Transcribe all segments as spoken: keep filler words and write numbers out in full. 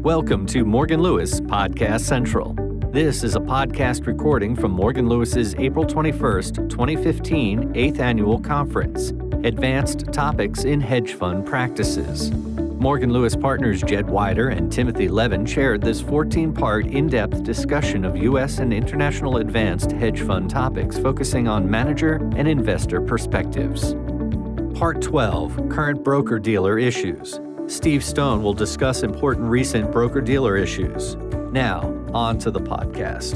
Welcome to Morgan Lewis Podcast Central. This is a podcast recording from Morgan Lewis's April twenty-first, twenty fifteen eighth Annual Conference, Advanced Topics in Hedge Fund Practices. Morgan Lewis partners Jed Wider and Timothy Levin chaired this fourteen-part in-depth discussion of U S and international advanced hedge fund topics focusing on manager and investor perspectives. Part twelve, Current Broker-Dealer Issues. Steve Stone will discuss important recent broker-dealer issues. Now, on to the podcast.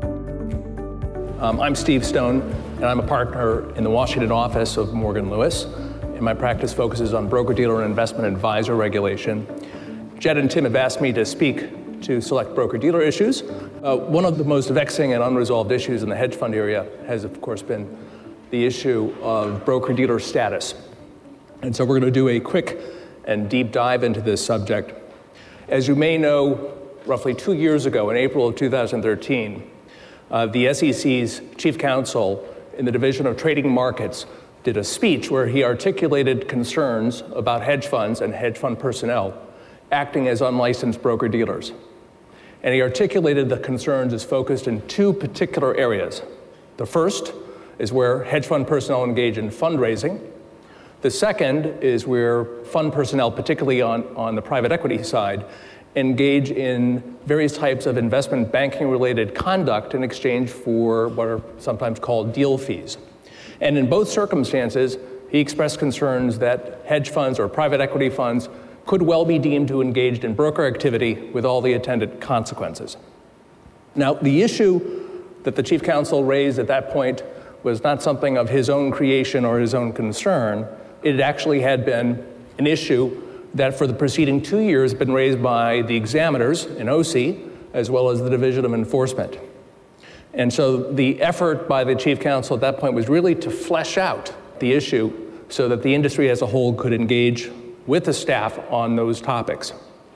Um, I'm Steve Stone, and I'm a partner in the Washington office of Morgan Lewis, and my practice focuses on broker-dealer and investment advisor regulation. Jed and Tim have asked me to speak to select broker-dealer issues. Uh, one of the most vexing and unresolved issues in the hedge fund area has, of course, been the issue of broker-dealer status. And so we're going to do a quick and deep dive into this subject. As you may know, roughly two years ago, in April of two thousand thirteen, uh, the S E C's chief counsel in the Division of Trading Markets did a speech where he articulated concerns about hedge funds and hedge fund personnel acting as unlicensed broker-dealers. And he articulated the concerns as focused in two particular areas. The first is where hedge fund personnel engage in fundraising. The second is where fund personnel, particularly on, on the private equity side, engage in various types of investment banking-related conduct in exchange for what are sometimes called deal fees. And in both circumstances, he expressed concerns that hedge funds or private equity funds could well be deemed to engage in broker activity with all the attendant consequences. Now, the issue that the chief counsel raised at that point was not something of his own creation or his own concern. It actually had been an issue that for the preceding two years had been raised by the examiners in O C, as well as the Division of Enforcement. And so the effort by the chief counsel at that point was really to flesh out the issue so that the industry as a whole could engage with the staff on those topics.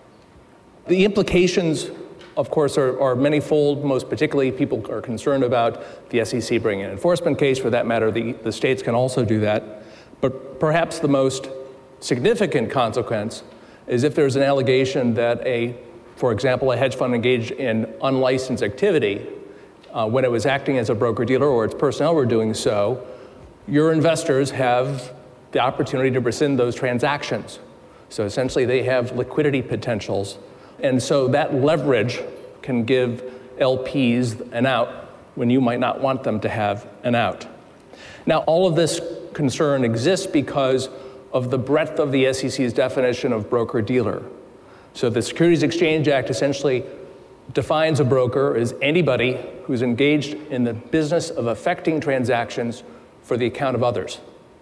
The implications, of course, are, are manyfold. Most particularly, people are concerned about the S E C bringing an enforcement case. For that matter, the, the states can also do that. But perhaps the most significant consequence is if there's an allegation that a, for example, a hedge fund engaged in unlicensed activity uh, when it was acting as a broker-dealer or its personnel were doing so, your investors have the opportunity to rescind those transactions. So essentially they have liquidity potentials. And so that leverage can give L Ps an out when you might not want them to have an out. Now, all of this concern exists because of the breadth of the S E C's definition of broker-dealer. So the Securities Exchange Act essentially defines a broker as anybody who's engaged in the business of effecting transactions for the account of others.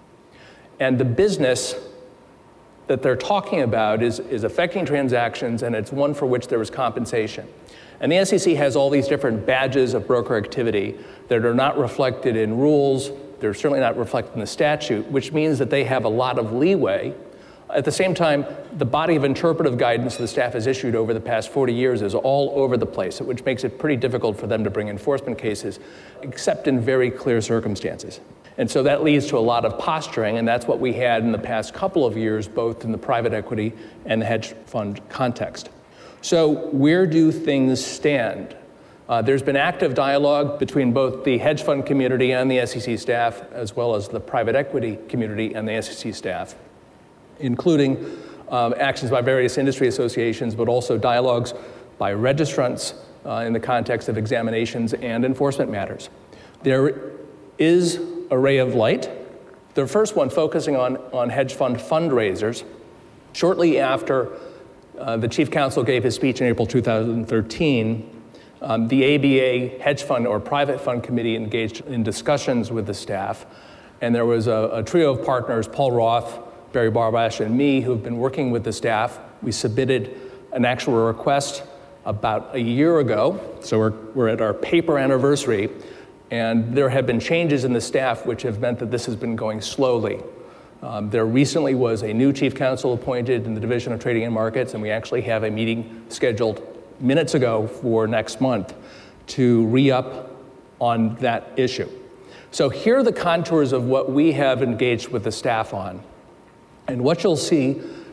And the business that they're talking about is, is affecting transactions, and it's one for which there is compensation. And the S E C has all these different badges of broker activity that are not reflected in rules. They're certainly not reflected in the statute, which means that they have a lot of leeway. At the same time, the body of interpretive guidance the staff has issued over the past forty years is all over the place, which makes it pretty difficult for them to bring enforcement cases, except in very clear circumstances. And so that leads to a lot of posturing, and that's what we had in the past couple of years, both in the private equity and the hedge fund context. So where do things stand? Uh, there's been active dialogue between both the hedge fund community and the S E C staff, as well as the private equity community and the S E C staff, including um, actions by various industry associations, but also dialogues by registrants uh, in the context of examinations and enforcement matters. There is a ray of light. The first one focusing on, on hedge fund fundraisers. Shortly after uh, the chief counsel gave his speech in April two thousand thirteen, Um, the A B A hedge fund or private fund committee engaged in discussions with the staff. And there was a, a trio of partners, Paul Roth, Barry Barbash, and me, who've been working with the staff. We submitted an actual request about a year ago. So we're, we're at our paper anniversary. And there have been changes in the staff which have meant that this has been going slowly. Um, there recently was a new chief counsel appointed in the Division of Trading and Markets, and we actually have a meeting scheduled minutes ago for next month to re-up on that issue. So here are the contours of what we have engaged with the staff on. And what you'll see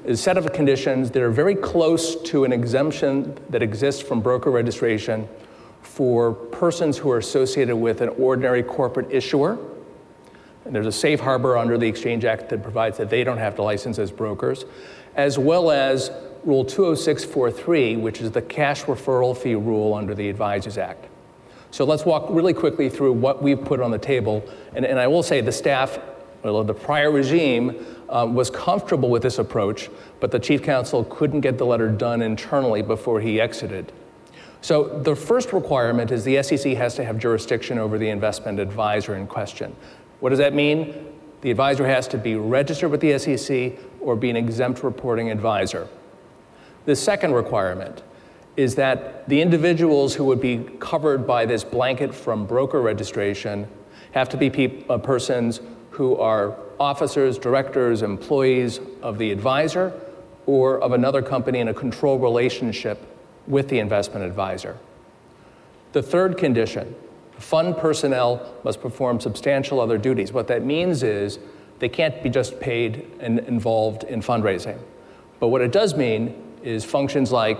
is a set of conditions that are very close to an exemption that exists from broker registration for persons who are associated with an ordinary corporate issuer. And there's a safe harbor under the Exchange Act that provides that they don't have to license as brokers, as well as Rule two oh six forty-three, which is the cash referral fee rule under the Advisors Act. So let's walk really quickly through what we've put on the table. And, and I will say the staff, well, the prior regime um, was comfortable with this approach, but the chief counsel couldn't get the letter done internally before he exited. So the first requirement is the S E C has to have jurisdiction over the investment advisor in question. What does that mean? The advisor has to be registered with the S E C or be an exempt reporting advisor. The second requirement is that the individuals who would be covered by this blanket from broker registration have to be pe- uh, persons who are officers, directors, employees of the advisor or of another company in a control relationship with the investment advisor. The third condition, fund personnel must perform substantial other duties. What that means is they can't be just paid and involved in fundraising. But what it does mean is functions like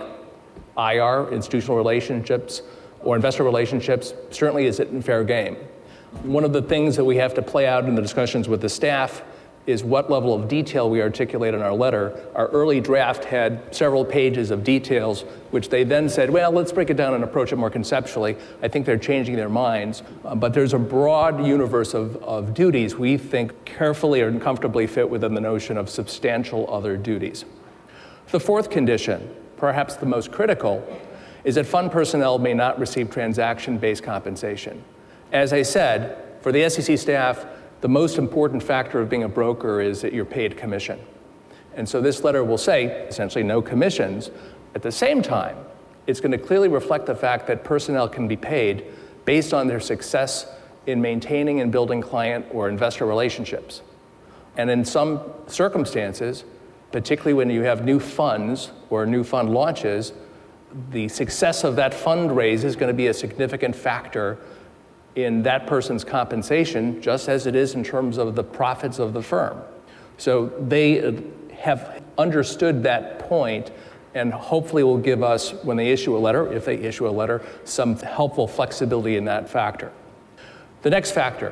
I R, institutional relationships, or investor relationships certainly isn't fair game. One of the things that we have to play out in the discussions with the staff is what level of detail we articulate in our letter. Our early draft had several pages of details, which they then said, well, let's break it down and approach it more conceptually. I think they're changing their minds. Uh, but there's a broad universe of, of duties we think carefully and comfortably fit within the notion of substantial other duties. The fourth condition, perhaps the most critical, is that fund personnel may not receive transaction-based compensation. As I said, for the S E C staff, the most important factor of being a broker is that you're paid commission. And so this letter will say, essentially, no commissions. At the same time, it's going to clearly reflect the fact that personnel can be paid based on their success in maintaining and building client or investor relationships. And in some circumstances, particularly when you have new funds or new fund launches, the success of that fundraise is going to be a significant factor in that person's compensation, just as it is in terms of the profits of the firm. So they have understood that point and hopefully will give us, when they issue a letter, if they issue a letter, some helpful flexibility in that factor. The next factor,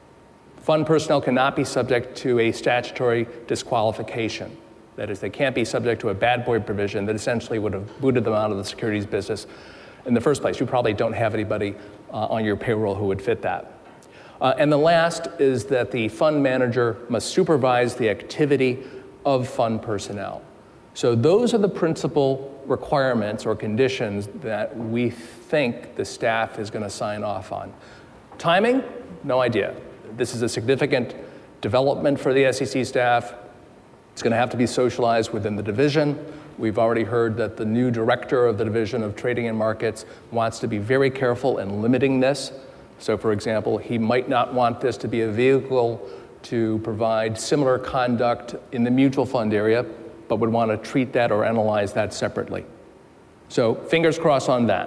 fund personnel cannot be subject to a statutory disqualification. That is, they can't be subject to a bad boy provision that essentially would have booted them out of the securities business in the first place. You probably don't have anybody uh, on your payroll who would fit that. Uh, and the last is that the fund manager must supervise the activity of fund personnel. So those are the principal requirements or conditions that we think the staff is going to sign off on. Timing? No idea. This is a significant development for the S E C staff. It's going to have to be socialized within the division. We've already heard that the new director of the Division of Trading and Markets wants to be very careful in limiting this. So, for example, he might not want this to be a vehicle to provide similar conduct in the mutual fund area, but would want to treat that or analyze that separately. So, fingers crossed on that.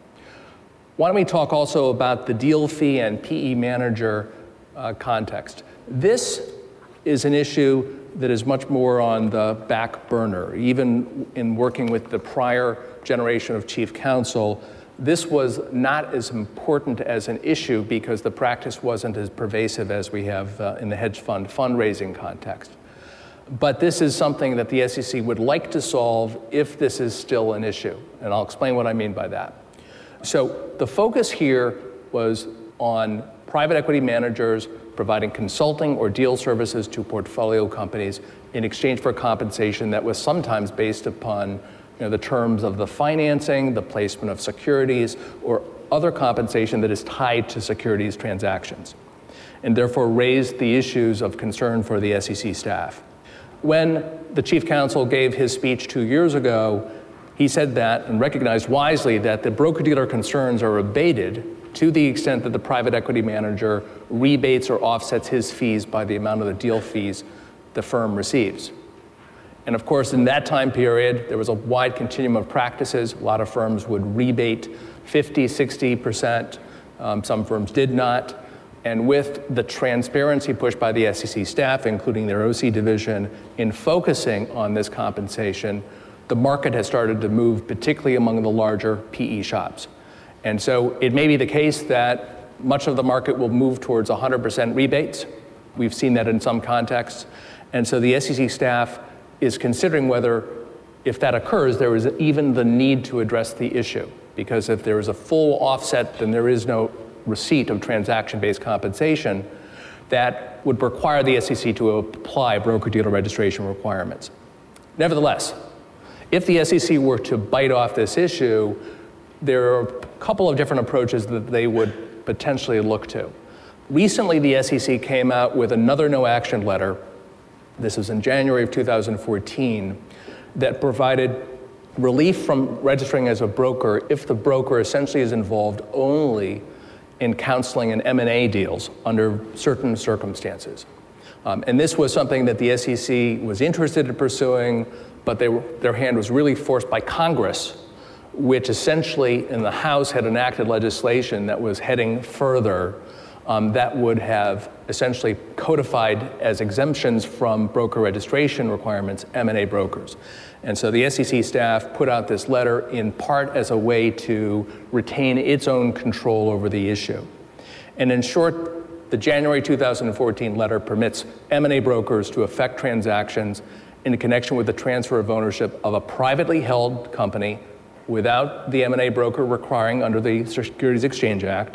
Why don't we talk also about the deal fee and P E manager uh, context? This is an issue that is much more on the back burner. Even in working with the prior generation of chief counsel, this was not as important as an issue because the practice wasn't as pervasive as we have uh, in the hedge fund fundraising context. But this is something that the S E C would like to solve if this is still an issue, and I'll explain what I mean by that. So the focus here was on private equity managers providing consulting or deal services to portfolio companies in exchange for compensation that was sometimes based upon, you know, the terms of the financing, the placement of securities, or other compensation that is tied to securities transactions, and therefore raised the issues of concern for the S E C staff. When the chief counsel gave his speech two years ago, he said that and recognized wisely that the broker-dealer concerns are abated to the extent that the private equity manager rebates or offsets his fees by the amount of the deal fees the firm receives. And of course, in that time period, there was a wide continuum of practices. A lot of firms would rebate fifty, sixty percent. Um, some firms did not. And with the transparency pushed by the S E C staff, including their O C division, in focusing on this compensation, the market has started to move, particularly among the larger P E shops. And so it may be the case that much of the market will move towards one hundred percent rebates. We've seen that in some contexts. And so the S E C staff is considering whether, if that occurs, there is even the need to address the issue. Because if there is a full offset, then there is no receipt of transaction-based compensation. That would require the S E C to apply broker-dealer registration requirements. Nevertheless, if the S E C were to bite off this issue, there are a couple of different approaches that they would potentially look to. Recently, the S E C came out with another no-action letter, this was in January of two thousand fourteen, that provided relief from registering as a broker if the broker essentially is involved only in counseling and M and A deals under certain circumstances. Um, and this was something that the S E C was interested in pursuing, but they were, their hand was really forced by Congress, which essentially in the House had enacted legislation that was heading further, um, that would have essentially codified as exemptions from broker registration requirements M and A brokers. And so the S E C staff put out this letter in part as a way to retain its own control over the issue. And in short, the January two thousand fourteen letter permits M and A brokers to effect transactions in connection with the transfer of ownership of a privately held company without the M and A broker requiring under the Securities Exchange Act.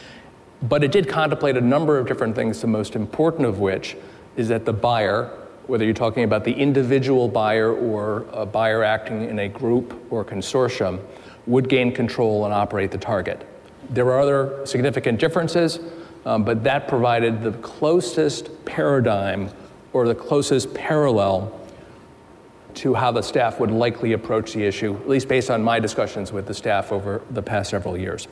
But it did contemplate a number of different things, the most important of which is that the buyer, whether you're talking about the individual buyer or a buyer acting in a group or consortium, would gain control and operate the target. There are other significant differences, um, but that provided the closest paradigm or the closest parallel to how the staff would likely approach the issue, at least based on my discussions with the staff over the past several years.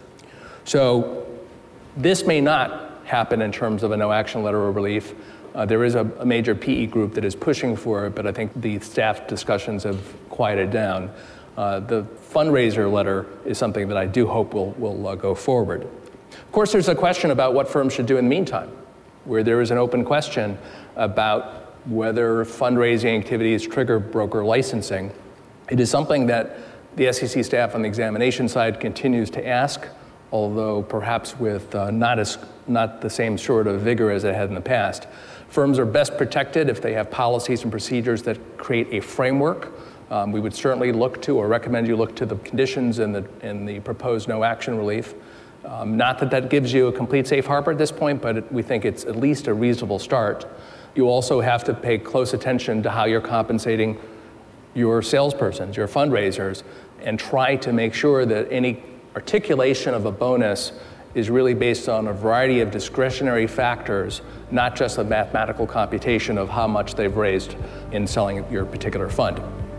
So this may not happen in terms of a no-action letter of relief. Uh, there is a, a major P E group that is pushing for it, but I think the staff discussions have quieted down. Uh, the fundraiser letter is something that I do hope will, will uh, go forward. Of course, there's a question about what firms should do in the meantime, where there is an open question about whether fundraising activities trigger broker licensing. It is something that the S E C staff on the examination side continues to ask, although perhaps with uh, not, as, not the same sort of vigor as it had in the past. Firms are best protected if they have policies and procedures that create a framework. Um, we would certainly look to or recommend you look to the conditions in the, in the proposed no-action relief. Um, not that that gives you a complete safe harbor at this point, but it, we think it's at least a reasonable start. You also have to pay close attention to how you're compensating your salespersons, your fundraisers, and try to make sure that any articulation of a bonus is really based on a variety of discretionary factors, not just a mathematical computation of how much they've raised in selling your particular fund.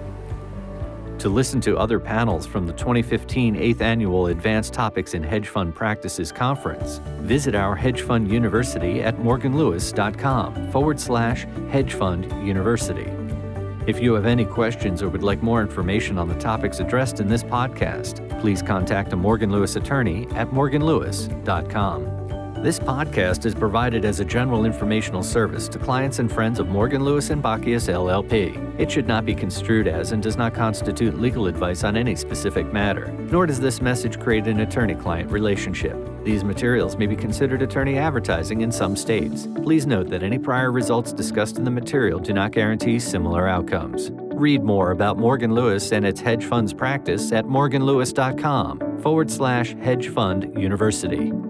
To listen to other panels from the twenty fifteen eighth Annual Advanced Topics in Hedge Fund Practices Conference, visit our Hedge Fund University at morganlewis.com forward slash hedge fund university. If you have any questions or would like more information on the topics addressed in this podcast, please contact a Morgan Lewis attorney at morgan lewis dot com. This podcast is provided as a general informational service to clients and friends of Morgan Lewis and Bockius L L P. It should not be construed as and does not constitute legal advice on any specific matter, nor does this message create an attorney-client relationship. These materials may be considered attorney advertising in some states. Please note that any prior results discussed in the material do not guarantee similar outcomes. Read more about Morgan Lewis and its hedge funds practice at morganlewis.com forward slash hedge fund university.